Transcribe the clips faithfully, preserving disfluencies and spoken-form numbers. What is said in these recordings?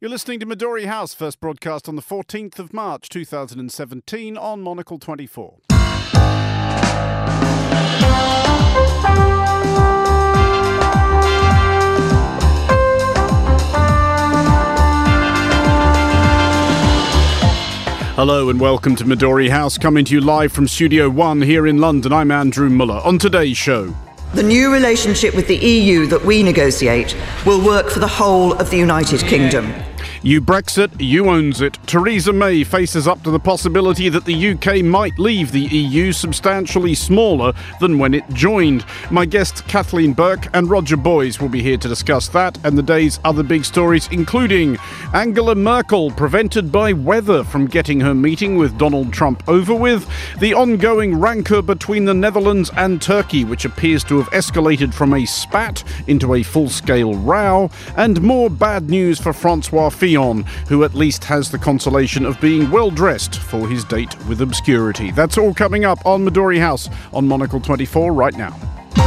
You're listening to Midori House, first broadcast on the fourteenth of March two thousand seventeen on Monocle twenty-four. Hello and welcome to Midori House, coming to you live from Studio One here in London. I'm Andrew Muller. On today's show, the new relationship with the E U that we negotiate will work for the whole of the United Kingdom. You Brexit, you owns it. Theresa May faces up to the possibility that the U K might leave the E U substantially smaller than when it joined. My guests Kathleen Burke and Roger Boys will be here to discuss that and the day's other big stories, including Angela Merkel prevented by weather from getting her meeting with Donald Trump over with, the ongoing rancour between the Netherlands and Turkey, which appears to have escalated from a spat into a full-scale row, and more bad news for Francois Fillon, who at least has the consolation of being well-dressed for his date with obscurity. That's all coming up on Midori House on Monocle twenty-four right now.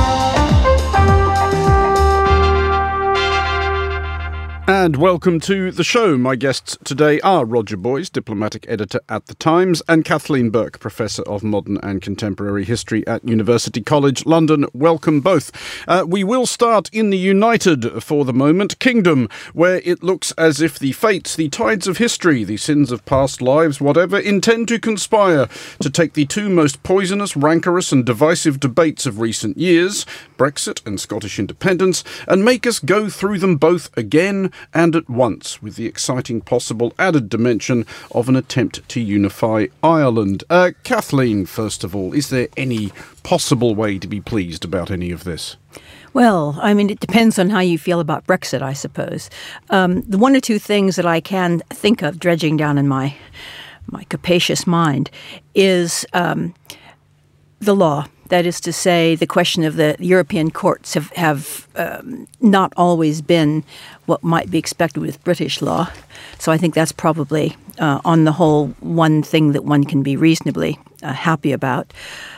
And welcome to the show. My guests today are Roger Boys, diplomatic editor at The Times, and Kathleen Burke, professor of modern and contemporary history at University College London. Welcome both. Uh, we will start in the United, for the moment, Kingdom, where it looks as if the fates, the tides of history, the sins of past lives, whatever, intend to conspire to take the two most poisonous, rancorous and divisive debates of recent years, Brexit and Scottish independence, and make us go through them both again and at once, with the exciting possible added dimension of an attempt to unify Ireland. Uh, Kathleen, first of all, is there any possible way to be pleased about any of this? Well, I mean, it depends on how you feel about Brexit, I suppose. Um, the one or two things that I can think of dredging down in my my capacious mind is um, the law. That is to say, the question of the European courts have, have um, not always been what might be expected with British law. So I think that's probably, uh, on the whole, one thing that one can be reasonably uh, happy about.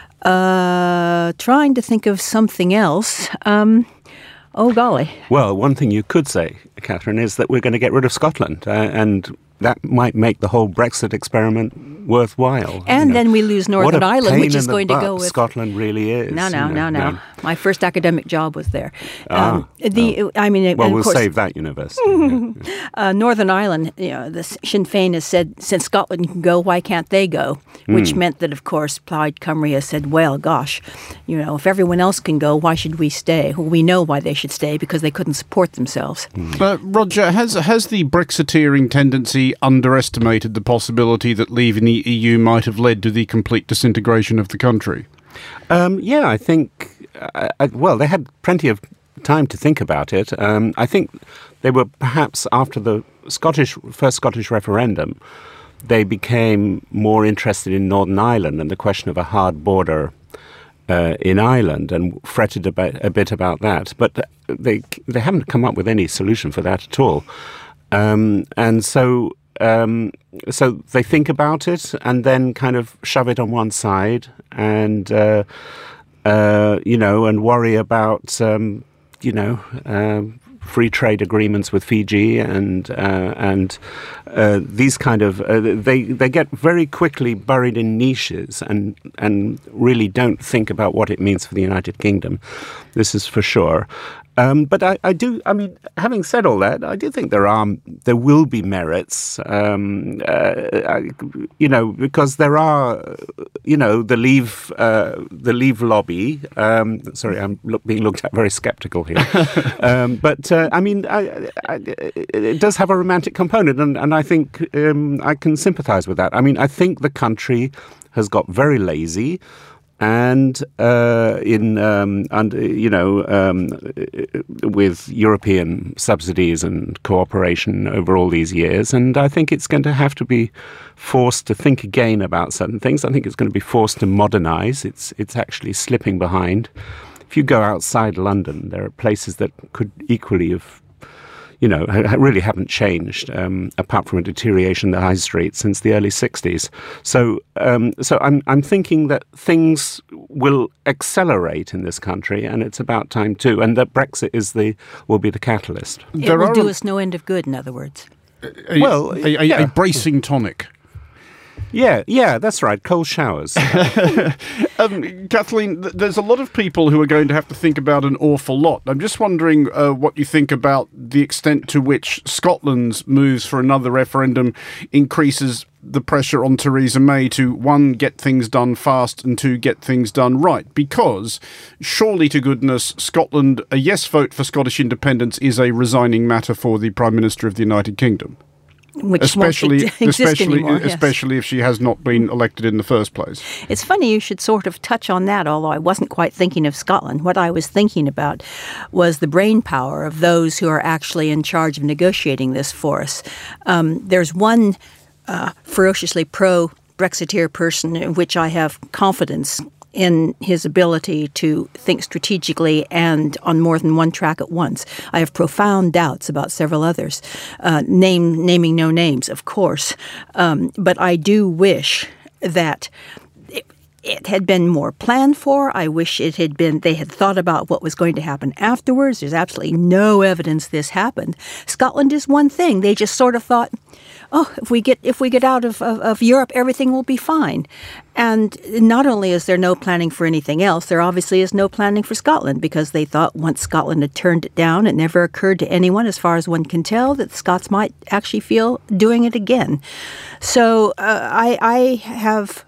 Uh, trying to think of something else. Um, oh, golly. Well, one thing you could say, Catherine, is that we're going to get rid of Scotland, uh, and that might make the whole Brexit experiment worthwhile. And you know. then we lose Northern Ireland, which is going to go with... Scotland really is. No, no, you know, no, no, no. My first academic job was there. Ah, um, the, oh. I mean, well, and we'll of course, save that university. yeah, yeah. Uh, Northern Ireland, you know, the Sinn Féin has said, since Scotland can go, why can't they go? Which mm. meant that, of course, Plaid Cymru has said, well, gosh, you know, if everyone else can go, why should we stay? Well, we know why they should stay, because they couldn't support themselves. Mm. But, Roger, has, has the Brexiteering tendency underestimated the possibility that leaving the E U might have led to the complete disintegration of the country? Um, yeah, I think, uh, I, well, they had plenty of time to think about it. Um, I think they were perhaps after the Scottish first Scottish referendum, they became more interested in Northern Ireland and the question of a hard border uh, in Ireland, and fretted a bit, a bit about that. But they they haven't come up with any solution for that at all. Um, and so... Um, so they think about it and then kind of shove it on one side and, uh, uh, you know, and worry about, um, you know, uh, free trade agreements with Fiji and uh, and uh, these kind of, uh, they, they get very quickly buried in niches and, and really don't think about what it means for the United Kingdom. This is for sure. Um, but I, I do, I mean, having said all that, I do think there are, there will be merits, um, uh, I, you know, because there are, you know, the Leave, uh, the Leave lobby. Um, sorry, I'm look, being looked at very sceptical here. um, but, uh, I mean, I, I, it does have a romantic component, and, and I think um, I can sympathise with that. I mean, I think the country has got very lazy. And uh, in um, and you know um, with European subsidies and cooperation over all these years, and I think it's going to have to be forced to think again about certain things. I think it's going to be forced to modernise. It's it's actually slipping behind. If you go outside London, there are places that could equally have, you know, really haven't changed, um, apart from a deterioration in the high street since the early sixties. So, um, so I'm I'm thinking that things will accelerate in this country, and it's about time too. And that Brexit is the will be the catalyst. It will do us no end of good, in other words. A, Well, a, a, yeah. a bracing tonic. Yeah, yeah, that's right. Cold showers. um, Kathleen, th- there's a lot of people who are going to have to think about an awful lot. I'm just wondering uh, what you think about the extent to which Scotland's moves for another referendum increases the pressure on Theresa May to, one, get things done fast, and two, get things done right. Because, surely to goodness, Scotland, a yes vote for Scottish independence is a resigning matter for the Prime Minister of the United Kingdom. Which especially, won't exist especially, anymore, yes. especially if she has not been elected in the first place. It's funny you should sort of touch on that, although I wasn't quite thinking of Scotland. What I was thinking about was the brain power of those who are actually in charge of negotiating this for us. Um, there's one uh, ferociously pro-Brexiteer person in which I have confidence in his ability to think strategically and on more than one track at once. I have profound doubts about several others, uh, name naming no names, of course. Um, but I do wish that it, it had been more planned for. I wish it had been, they had thought about what was going to happen afterwards. There's absolutely no evidence this happened. Scotland is one thing. They just sort of thought, oh, if we get if we get out of, of, of Europe, everything will be fine. And not only is there no planning for anything else, there obviously is no planning for Scotland, because they thought once Scotland had turned it down, it never occurred to anyone, as far as one can tell, that the Scots might actually feel doing it again. So uh, I, I have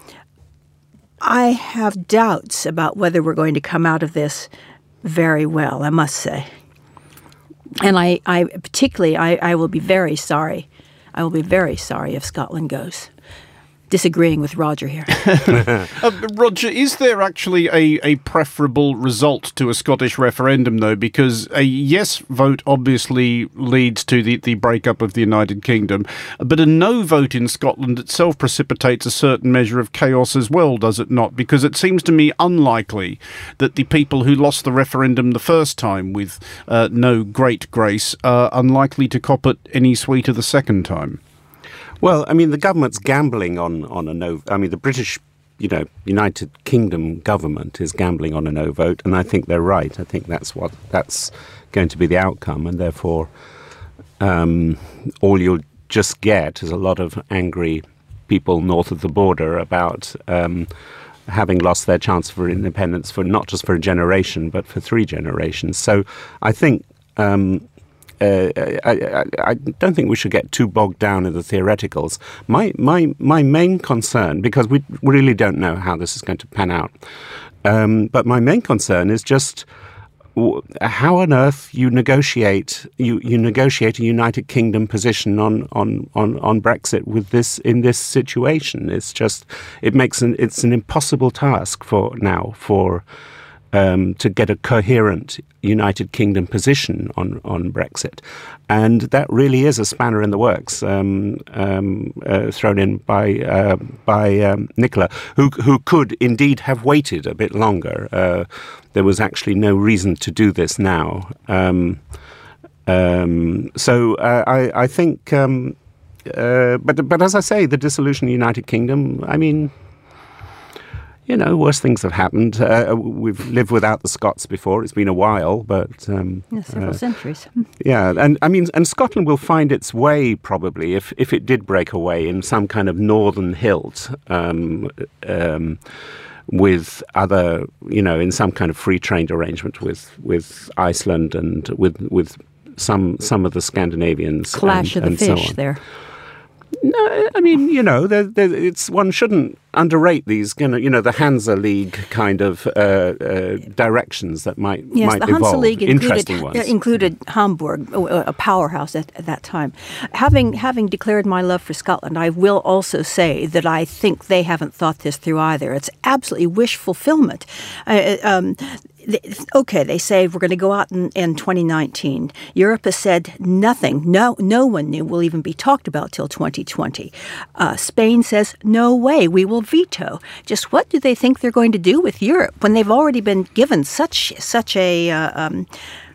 I have doubts about whether we're going to come out of this very well, I must say. And I, I particularly, I, I will be very sorry. I will be very sorry if Scotland goes. Disagreeing with Roger here. uh, Roger, is there actually a, a preferable result to a Scottish referendum, though? Because a yes vote obviously leads to the, the breakup of the United Kingdom, but a no vote in Scotland itself precipitates a certain measure of chaos as well, does it not? Because it seems to me unlikely that the people who lost the referendum the first time with uh, no great grace are unlikely to cop it any sweeter the second time. Well, I mean, the government's gambling on, on a no... I mean, the British, you know, United Kingdom government is gambling on a no vote, and I think they're right. I think that's what that's going to be the outcome, and therefore um, all you'll just get is a lot of angry people north of the border about um, having lost their chance for independence for not just for a generation, but for three generations. So I think... Um, Uh, I, I, I don't think we should get too bogged down in the theoreticals. My my my main concern, because we really don't know how this is going to pan out, um, but my main concern is just w- how on earth you negotiate you, you negotiate a United Kingdom position on, on, on, on Brexit with this in this situation. It's just it makes an it's an impossible task for now for. Um, to get a coherent United Kingdom position on, on Brexit. And that really is a spanner in the works um, um, uh, thrown in by uh, by um, Nicola, who who could indeed have waited a bit longer. Uh, there was actually no reason to do this now. Um, um, so uh, I, I think, um, uh, but but as I say, the dissolution of the United Kingdom, I mean, you know, worse things have happened. Uh, we've lived without the Scots before. It's been a while, but... Um, yeah, several uh, centuries. Yeah, and I mean, and Scotland will find its way, probably, if, if it did break away in some kind of northern hilt um, um, with other, you know, in some kind of free trade arrangement with, with Iceland and with with some some of the Scandinavians. Clash and, of the and fish so on. there. No, I mean, you know, there, there, it's one shouldn't underrate these, you know, you know, the Hansa League kind of uh, uh, directions that might yes, might the Hansa evolve. League Interesting included, ones. uh, included Hamburg, a powerhouse at, at that time. Having having declared my love for Scotland, I will also say that I think they haven't thought this through either. It's absolutely wish fulfillment. Uh, um, Okay, they say we're going to go out in, in twenty nineteen. Europe has said nothing. No, no one new will even be talked about till twenty twenty. Uh, Spain says, no way, we will veto. Just what do they think they're going to do with Europe when they've already been given such such a uh, um,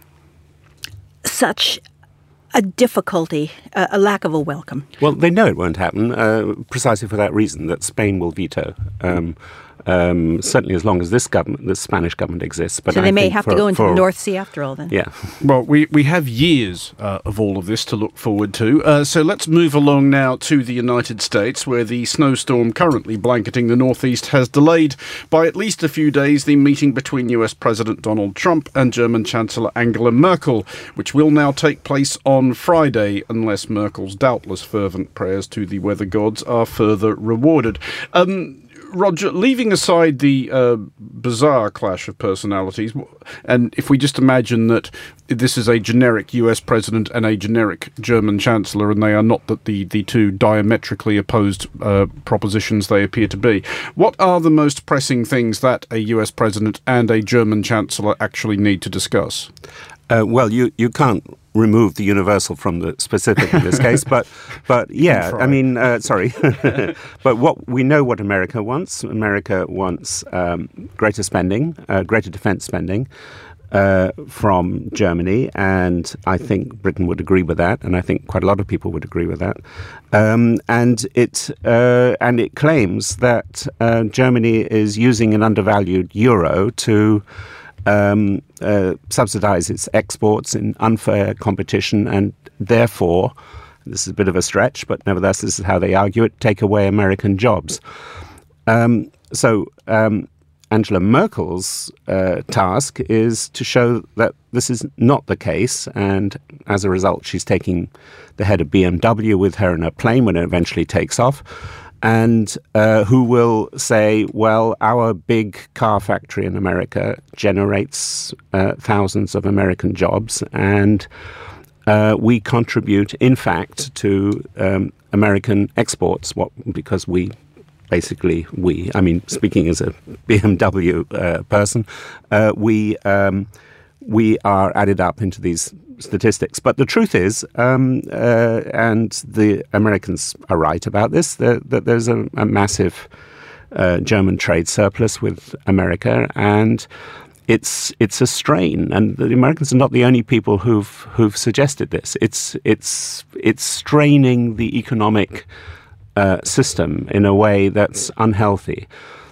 such a difficulty, uh, a lack of a welcome? Well, they know it won't happen uh, precisely for that reason, that Spain will veto. Um, Um, certainly as long as this government, this Spanish government exists. But so they I may think have for, to go into for, the North Sea after all then. Yeah. Well, we, we have years uh, of all of this to look forward to. Uh, so let's move along now to the United States, where the snowstorm currently blanketing the Northeast has delayed by at least a few days the meeting between U S President Donald Trump and German Chancellor Angela Merkel, which will now take place on Friday, unless Merkel's doubtless fervent prayers to the weather gods are further rewarded. Um, Roger, leaving aside the uh, bizarre clash of personalities, and if we just imagine that this is a generic U S president and a generic German chancellor, and they are not that the, the two diametrically opposed uh, propositions they appear to be, what are the most pressing things that a U S president and a German chancellor actually need to discuss? Uh, well, you, you can't remove the universal from the specific in this case, but but yeah, I mean, uh, sorry, but what we know what America wants. America wants um, greater spending, uh, greater defense spending uh, from Germany, and I think Britain would agree with that, and I think quite a lot of people would agree with that. Um, and it uh, and it claims that uh, Germany is using an undervalued euro to Um, uh, subsidize its exports in unfair competition, and therefore, this is a bit of a stretch, but nevertheless, this is how they argue it, take away American jobs. Um, so um, Angela Merkel's uh, task is to show that this is not the case, and as a result, she's taking the head of B M W with her in a plane when it eventually takes off. And uh, who will say, well, our big car factory in America generates uh, thousands of American jobs, and uh, we contribute, in fact, to um, American exports, what, because we basically, we, I mean, speaking as a B M W uh, person, uh, we um, we are added up into these statistics. But the truth is, um, uh, and the Americans are right about this, that, that there's a, a massive uh, German trade surplus with America, and it's it's a strain. And the Americans are not the only people who've who've suggested this. It's it's it's straining the economic uh, system in a way that's unhealthy.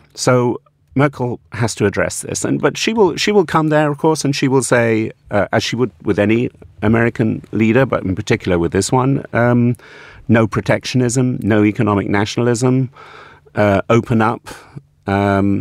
So Merkel has to address this, and but she will she will come there, of course, and she will say, uh, as she would with any American leader, but in particular with this one, um, no protectionism, no economic nationalism, uh, open up, um,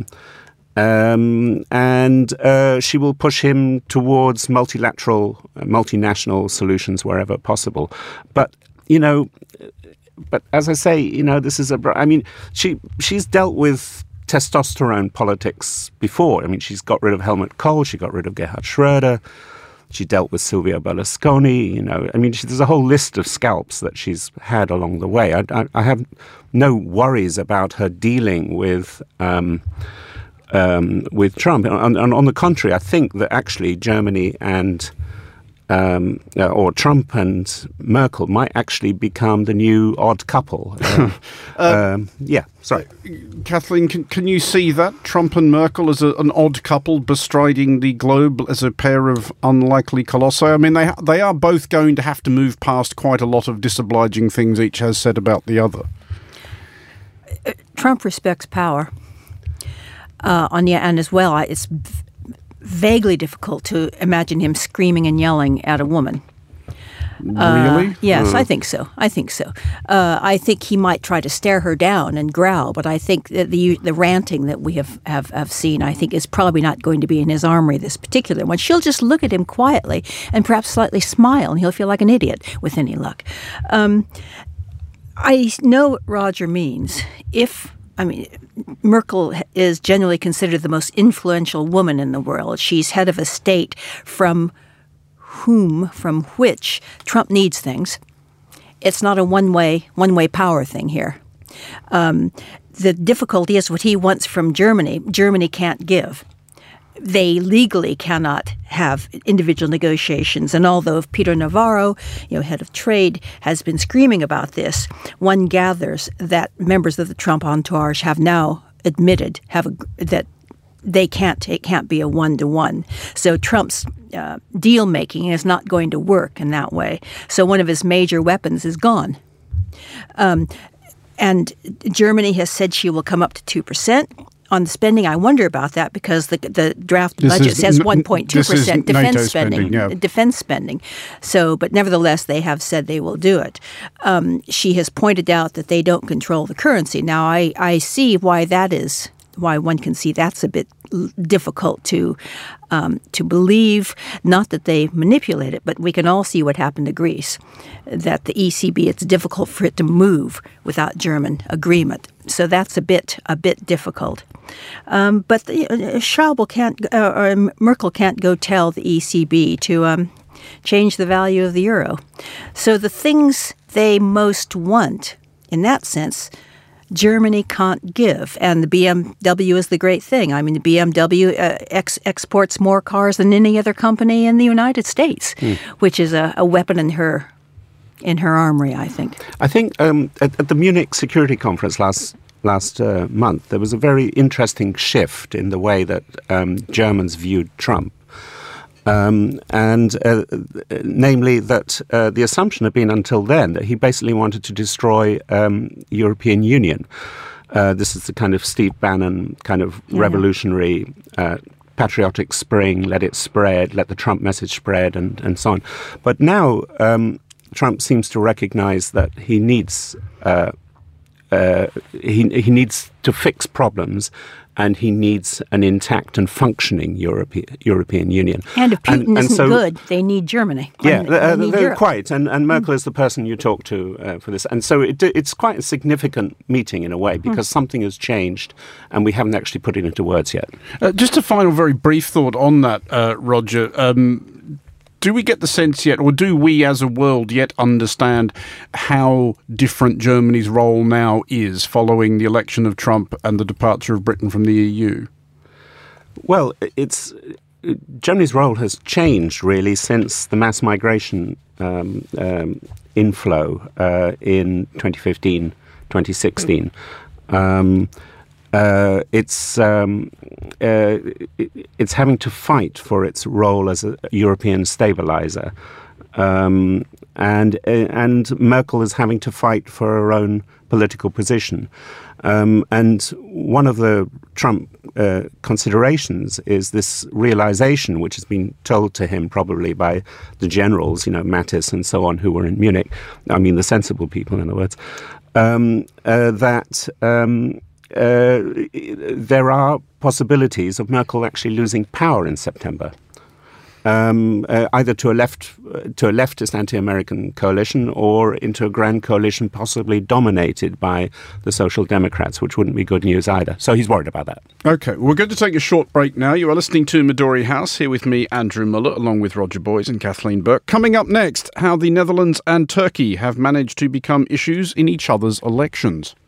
um, and uh, she will push him towards multilateral, uh, multinational solutions wherever possible. But you know, but as I say, you know, this is a. I mean, she she's dealt with testosterone politics before. I mean, she's got rid of Helmut Kohl, she got rid of Gerhard Schröder, she dealt with Silvio Berlusconi, you know. I mean, she, there's a whole list of scalps that she's had along the way. I, I, I have no worries about her dealing with um, um, with Trump. And, and on the contrary, I think that actually Germany and Um, uh, or Trump and Merkel might actually become the new odd couple. Uh, uh, um, yeah, sorry. Kathleen, can, can you see that, Trump and Merkel, as a, an odd couple bestriding the globe as a pair of unlikely colossi? I mean, they ha- they are both going to have to move past quite a lot of disobliging things each has said about the other. Trump respects power. Uh, on the and as well, it's vaguely difficult to imagine him screaming and yelling at a woman. Really? Uh, yes, uh. I think so. I think so. Uh, I think he might try to stare her down and growl, but I think that the the ranting that we have, have, have seen, I think, is probably not going to be in his armory, this particular one. She'll just look at him quietly and perhaps slightly smile, and he'll feel like an idiot with any luck. Um, I know what Roger means. If I mean, Merkel is generally considered the most influential woman in the world. She's head of a state from whom, from which Trump needs things. It's not a one-way, one-way power thing here. Um, the difficulty is what he wants from Germany, Germany can't give. They legally cannot have individual negotiations. And although Peter Navarro, you know, head of trade, has been screaming about this, one gathers that members of the Trump entourage have now admitted have a, that they can't, it can't be a one-to-one. So Trump's uh, deal-making is not going to work in that way. So one of his major weapons is gone. Um, and Germany has said she will come up to two percent. on the spending, I wonder about that because the the draft This budget is says n- one point two percent defense NATO spending. spending, yeah. Defense spending. So, but nevertheless, they have said they will do it. Um, she has pointed out that they don't control the currency. Now, I, I see why that is. Why one can see that's a bit difficult to um, to believe. Not that they manipulate it, but we can all see what happened to Greece. That the E C B, it's difficult for it to move without German agreement. So that's a bit a bit difficult. Um, but the, uh, Schäuble can't, uh, or Merkel can't go tell the E C B to um, change the value of the euro. So the things they most want, in that sense, Germany can't give, and the B M W is the great thing. I mean, the B M W uh, ex- exports more cars than any other company in the United States, mm. which is a, a weapon in her in her armory, I think. I think um, at, at the Munich Security Conference last last uh, month, there was a very interesting shift in the way that um, Germans viewed Trump. Um, and uh, namely that uh, the assumption had been until then that he basically wanted to destroy um, European Union. Uh, this is the kind of Steve Bannon kind of yeah. revolutionary uh, patriotic spring, let it spread, let the Trump message spread, and, and so on. But now um, Trump seems to recognize that he needs uh, uh, he, he needs to fix problems, and he needs an intact and functioning European European Union. And if Putin and, and isn't so, good, they need Germany. Yeah, they, uh, they need they're Europe. quite. And, and Merkel mm. is the person you talk to uh, for this. And so it, it's quite a significant meeting in a way, because mm. something has changed and we haven't actually put it into words yet. Uh, just a final very brief thought on that, uh, Roger. Um, Do we get the sense yet, or do we as a world yet understand how different Germany's role now is following the election of Trump and the departure of Britain from the E U? Well, it's Germany's role has changed really since the mass migration um, um, inflow uh, in twenty fifteen, twenty sixteen. Um, Uh, it's um, uh, it's having to fight for its role as a European stabilizer, um, and uh, and Merkel is having to fight for her own political position. Um, and one of the Trump uh, considerations is this realization, which has been told to him probably by the generals, you know, Mattis and so on, who were in Munich. I mean, the sensible people, in other words, um, uh, that. Um, Uh, there are possibilities of Merkel actually losing power in September, um, uh, either to a left, uh, to a leftist anti-American coalition, or into a grand coalition possibly dominated by the Social Democrats, which wouldn't be good news either. So he's worried about that. Okay, we're going to take a short break now. You are listening to Midori House, here with me, Andrew Muller, along with Roger Boys and Kathleen Burke. Coming up next, how the Netherlands and Turkey have managed to become issues in each other's elections.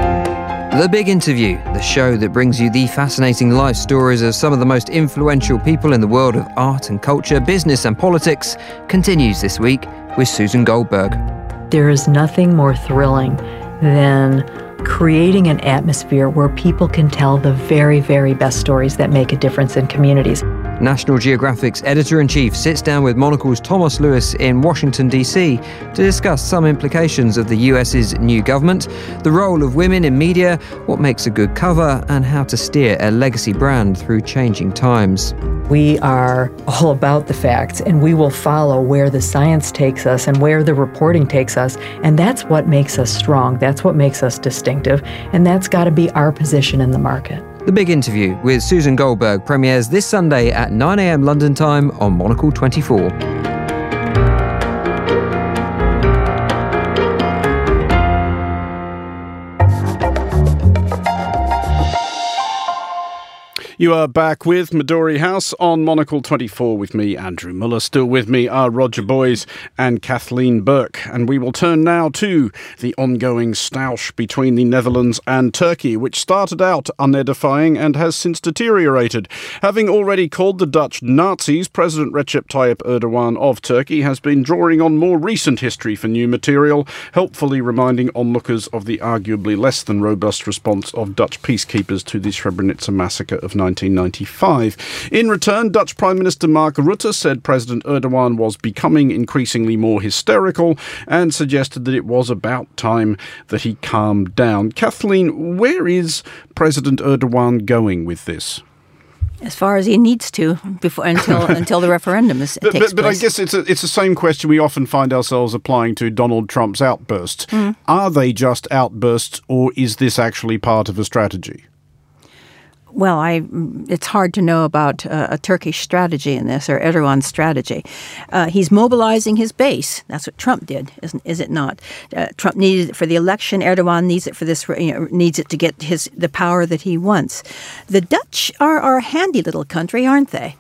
The Big Interview, the show that brings you the fascinating life stories of some of the most influential people in the world of art and culture, business and politics, continues this week with Susan Goldberg. There is nothing more thrilling than creating an atmosphere where people can tell the very, very best stories that make a difference in communities. National Geographic's editor-in-chief sits down with Monocle's Thomas Lewis in Washington, D C to discuss some implications of the U S's new government, the role of women in media, what makes a good cover, and how to steer a legacy brand through changing times. We are all about the facts, and we will follow where the science takes us and where the reporting takes us, and that's what makes us strong, that's what makes us distinctive, and that's got to be our position in the market. The Big Interview with Susan Goldberg premieres this Sunday at nine a.m. London time on Monocle twenty-four. You are back with Midori House on Monocle twenty-four with me, Andrew Muller. Still with me are Roger Boys and Kathleen Burke. And we will turn now to the ongoing stoush between the Netherlands and Turkey, which started out unedifying and has since deteriorated. Having already called the Dutch Nazis, President Recep Tayyip Erdogan of Turkey has been drawing on more recent history for new material, helpfully reminding onlookers of the arguably less than robust response of Dutch peacekeepers to the Srebrenica massacre of nineteen nineteen ninety-five. In return, Dutch Prime Minister Mark Rutte said President Erdogan was becoming increasingly more hysterical and suggested that it was about time that he calmed down. Kathleen, where is President Erdogan going with this? As far as he needs to, before until until the referendum is, but, takes but, but place. I guess it's a, it's the same question we often find ourselves applying to Donald Trump's outbursts. Mm. Are they just outbursts, or is this actually part of a strategy? Well, I, it's hard to know about uh, a Turkish strategy in this, or Erdogan's strategy. Uh, he's mobilizing his base. That's what Trump did, isn't is it not? Uh, Trump needed it for the election. Erdogan needs it for this. You know, needs it to get his the power that he wants. The Dutch are, are a handy little country, aren't they?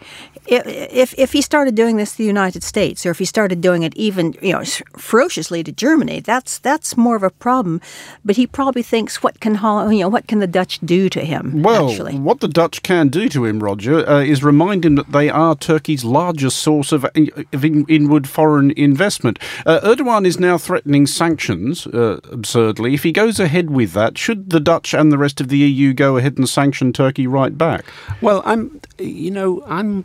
If if he started doing this to the United States, or if he started doing it even you know ferociously to Germany, that's that's more of a problem. But he probably thinks, what can you know what can the Dutch do to him? Well, actually? What the Dutch can do to him, Roger, uh, is remind him that they are Turkey's largest source of, of in, inward foreign investment. Uh, Erdogan is now threatening sanctions, uh, absurdly. If he goes ahead with that, should the Dutch and the rest of the E U go ahead and sanction Turkey right back? Well, I'm, you know, I'm.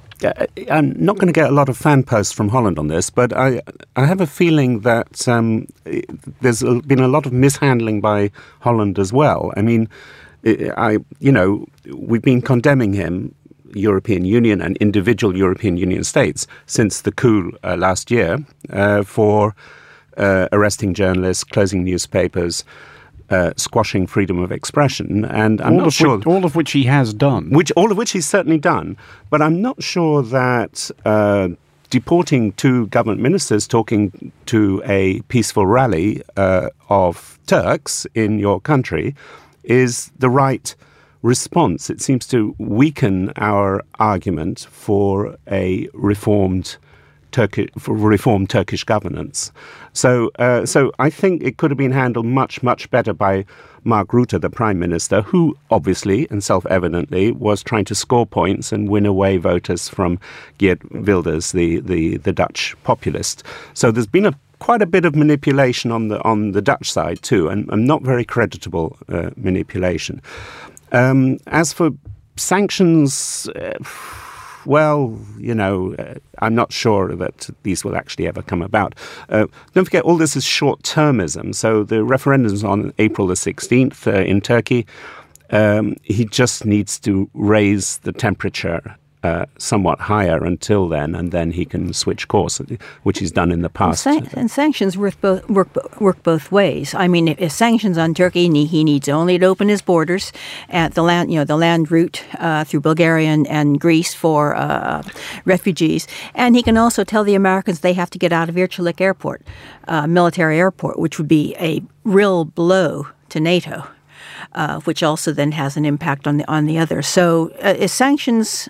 I'm not going to get a lot of fan posts from Holland on this, but I I have a feeling that um, there's been a lot of mishandling by Holland as well. I mean, I you know we've been condemning him, European Union and individual European Union states, since the coup uh, last year uh, for uh, arresting journalists, closing newspapers, Uh, squashing freedom of expression, and I'm all not of sure which, all of which he has done, which all of which he's certainly done. But I'm not sure that uh, deporting two government ministers talking to a peaceful rally uh, of Turks in your country is the right response. It seems to weaken our argument for a reformed Turkish, for reformed Turkish governance. So, uh, so I think it could have been handled much, much better by Mark Rutte, the Prime Minister, who obviously and self-evidently was trying to score points and win away voters from Geert Wilders, the, the, the Dutch populist. So there's been a quite a bit of manipulation on the on the Dutch side too, and, and not very creditable uh, manipulation. Um, as for sanctions, Uh, Well, you know, uh, I'm not sure that these will actually ever come about. Uh, don't forget, all this is short-termism. So the referendum's on April the sixteenth uh, in Turkey. Um, he just needs to raise the temperature uh, somewhat higher until then, and then he can switch course, which he's done in the past. And, san- and sanctions work both, work, work both ways. I mean, if, if sanctions on Turkey, he needs only to open his borders at the land, you know, the land route uh, through Bulgaria and, and Greece for uh, refugees, and he can also tell the Americans they have to get out of Irchilik Airport, uh, military airport, which would be a real blow to NATO, uh, which also then has an impact on the on the others. So, uh, sanctions.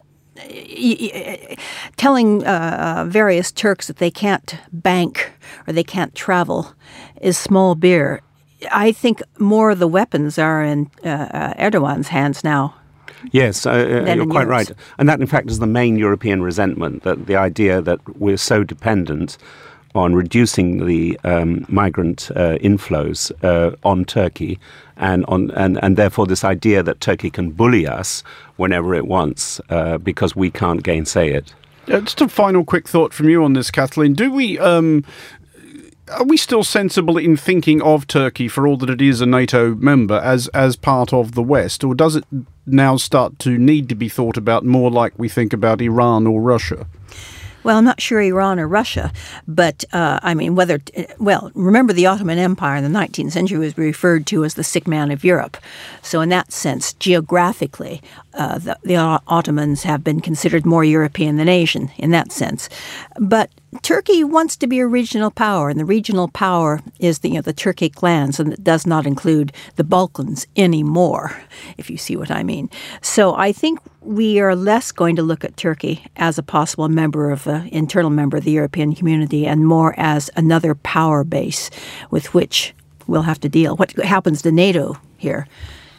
Telling uh, various Turks that they can't bank or they can't travel is small beer. I think more of the weapons are in uh, Erdogan's hands now. Yes, uh, you're quite right. And that, in fact, is the main European resentment, that the idea that we're so dependent on reducing the um, migrant uh, inflows uh, on Turkey, and on and, and therefore this idea that Turkey can bully us whenever it wants uh, because we can't gainsay it. Uh, just a final quick thought from you on this, Kathleen. Do we um, are we still sensible in thinking of Turkey, for all that it is a NATO member, as as part of the West, or does it now start to need to be thought about more like we think about Iran or Russia? Well, I'm not sure Iran or Russia, but uh, I mean, whether, well, remember the Ottoman Empire in the nineteenth century was referred to as the sick man of Europe. So in that sense, geographically, uh, the, the Ottomans have been considered more European than Asian in that sense. But Turkey wants to be a regional power, and the regional power is the, you know, the Turkic lands, and it does not include the Balkans anymore, if you see what I mean. So I think we are less going to look at Turkey as a possible member of the internal member of the European community, and more as another power base with which we'll have to deal. What happens to NATO here?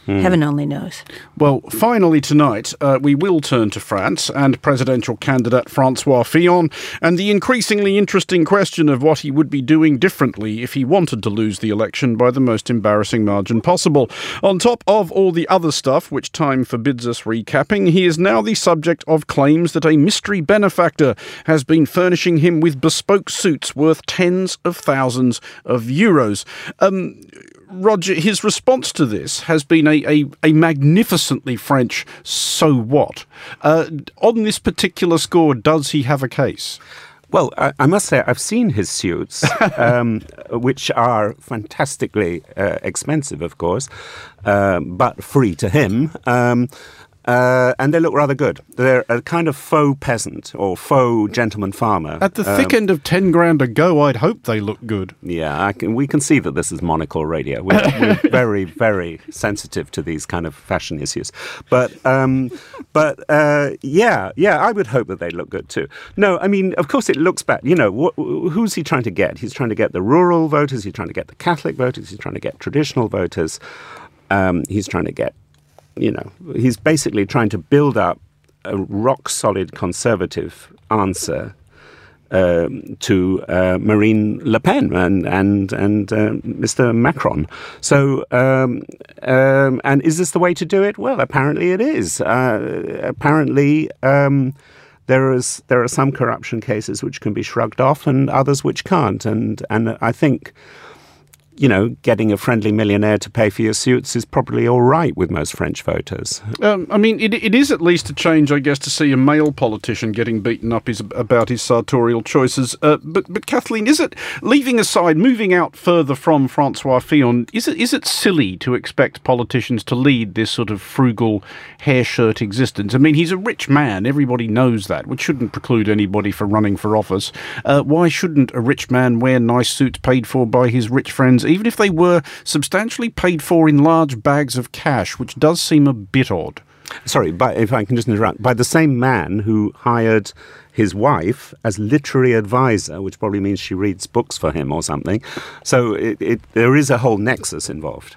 Mm. Heaven only knows. Well, finally tonight, uh, we will turn to France and presidential candidate Francois Fillon and the increasingly interesting question of what he would be doing differently if he wanted to lose the election by the most embarrassing margin possible. On top of all the other stuff, which time forbids us recapping, he is now the subject of claims that a mystery benefactor has been furnishing him with bespoke suits worth tens of thousands of euros. Um... Roger, his response to this has been a, a, a magnificently French so what. Uh, on this particular score, does he have a case? Well, I, I must say I've seen his suits, um, which are fantastically uh, expensive, of course, uh, but free to him. Um, Uh, and they look rather good. They're a kind of faux peasant or faux gentleman farmer. At the thick um, end of ten grand a go, I'd hope they look good. Yeah, I can, we can see that this is Monocle Radio. We're, we're very, very sensitive to these kind of fashion issues. But, um, but uh, yeah, yeah, I would hope that they look good too. No, I mean, of course it looks bad. You know, wh- who's he trying to get? He's trying to get the rural voters. He's trying to get the Catholic voters. He's trying to get traditional voters. Um, he's trying to get You know, he's basically trying to build up a rock-solid conservative answer um, to uh, Marine Le Pen and and and uh, Mister Macron. So, um, um, and is this the way to do it? Well, apparently it is. Uh, apparently, um, there is there are some corruption cases which can be shrugged off, and others which can't. And and I think, you know, getting a friendly millionaire to pay for your suits is probably all right with most French voters. Um, I mean, it, it is at least a change, I guess, to see a male politician getting beaten up his, about his sartorial choices. Uh, but, but Kathleen, is it, leaving aside, moving out further from Francois Fillon, is it is it silly to expect politicians to lead this sort of frugal hair shirt existence? I mean, he's a rich man. Everybody knows that, which shouldn't preclude anybody from running for office. Uh, why shouldn't a rich man wear nice suits paid for by his rich friends, even if they were substantially paid for in large bags of cash, which does seem a bit odd? Sorry, but if I can just interrupt, by the same man who hired his wife as literary advisor, which probably means she reads books for him or something. So it, it, there is a whole nexus involved.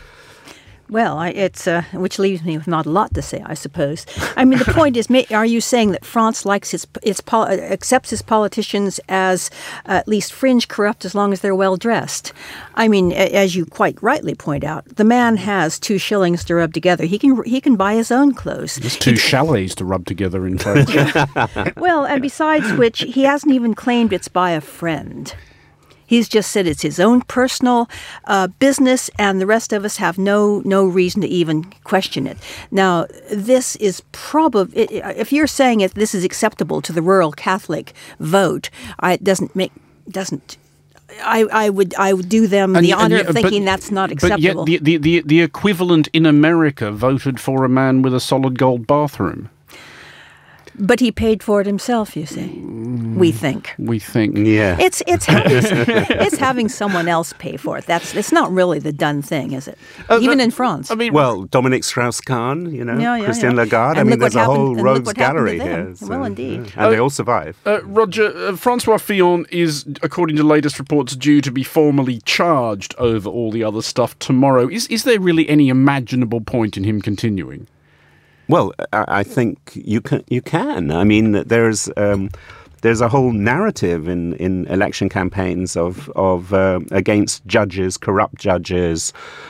Well, I, it's uh, which leaves me with not a lot to say, I suppose. I mean, the point is, are you saying that France likes its its accepts its politicians as uh, at least fringe corrupt as long as they're well dressed? I mean, as you quite rightly point out, the man has two shillings to rub together. He can he can buy his own clothes. There's two chalets to rub together in France. Well, and besides which, he hasn't even claimed it's by a friend. He's just said it's his own personal uh, business, and the rest of us have no no reason to even question it. Now, this is probably, if you're saying it, this is acceptable to the rural Catholic vote, I, it doesn't make doesn't. I, I would I would do them and, the honor and, of thinking but, that's not acceptable. But yet the, the, the, the equivalent in America voted for a man with a solid gold bathroom. But he paid for it himself, you see. Mm, we think. We think. Yeah. It's it's having, it's having someone else pay for it. That's it's not really the done thing, is it? Uh, Even uh, in France. I mean, well, Dominique Strauss-Kahn, you know, yeah, yeah, Christian yeah. Lagarde. And I mean, there's happened, a whole rogues gallery here. So, well, indeed. Yeah. And uh, they all survive. Uh, Roger, uh, Francois Fillon is, according to latest reports, due to be formally charged over all the other stuff tomorrow. Is is there really any imaginable point in him continuing? Well, I think you can. You can. I mean, there's um, there's a whole narrative in, in election campaigns of of uh, against judges, corrupt judges,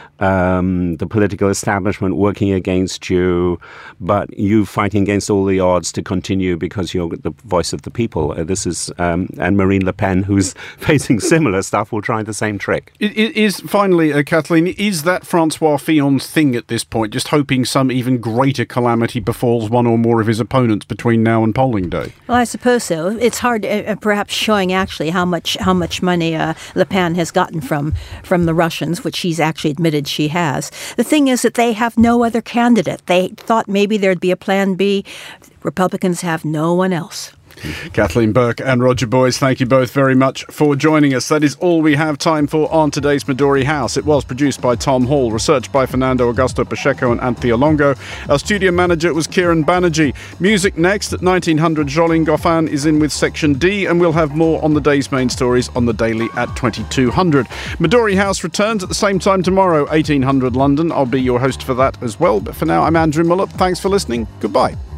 um, the political establishment working against you, but you fighting against all the odds to continue because you're the voice of the people. Uh, this is um, and Marine Le Pen, who's facing similar stuff, will try the same trick. It, it is finally, uh, Kathleen, is that Francois Fillon's thing at this point? Just hoping some even greater calamity befalls one or more of his opponents between now and polling day. Well, I suppose so. It's hard, uh, perhaps showing actually how much how much money uh, Le Pen has gotten from from the Russians, which she's actually admitted she has. The thing is that they have no other candidate. They thought maybe there'd be a plan B. Republicans have no one else. Kathleen Burke and Roger Boys, thank you both very much for joining us. That is all we have time for on today's Midori House. It was produced by Tom Hall, researched by Fernando Augusto Pacheco and Anthea Longo. Our studio manager was Kieran Banerjee. Music next at nineteen hundred. Jolene Goffin is in with Section D, and we'll have more on the day's main stories on the Daily at twenty-two hundred. Midori House returns at the same time tomorrow, eighteen hundred London. I'll be your host for that as well. But for now, I'm Andrew Mullop. Thanks for listening. Goodbye.